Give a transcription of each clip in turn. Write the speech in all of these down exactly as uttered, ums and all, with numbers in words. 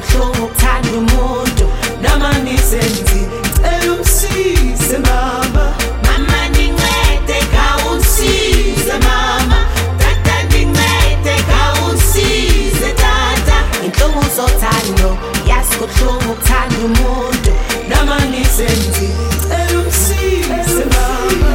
kubuhlungu ukuthanda umuntu noma nisenzi cela umsize mama. Mama nincede khawusize mama, tata nincede khawusize tata. Inhlungu zothando yazi kubuhlungu ukuthanda umuntu noma nisenzi cela umsize mama.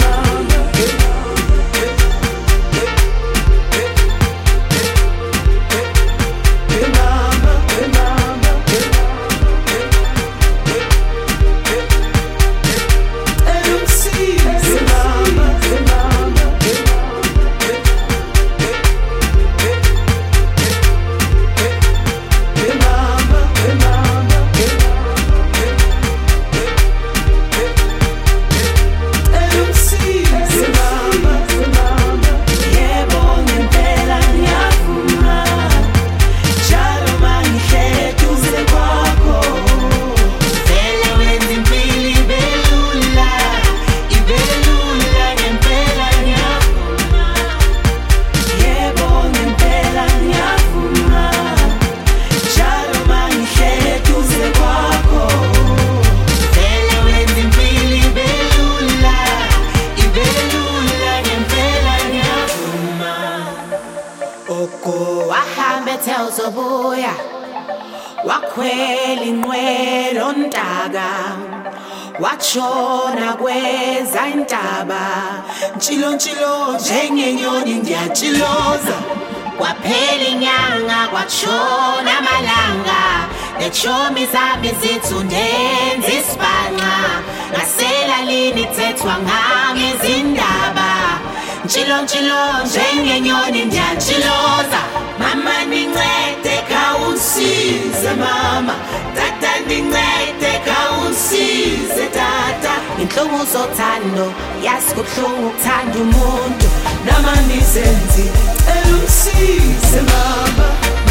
Uzobuya wakhwela inqwelo ntaka, watshona kweza intaba, ntshilo ntshilo njengenyoni ndiyatshiloza. Kwaphela inyanga kwatshona amalanga, netshomi zami zithi undenza isibhanqa, ngasela lini thethwa ngami izindaba, ntshilo ntshilo njengenyoni ndiyatshiloza. Mama nincede khawusize mama, tata nincede khawusize tata. Inhlungu zothando yazi kubuhlungu ukuthanda umuntu noma nisenzi cela umsize mama.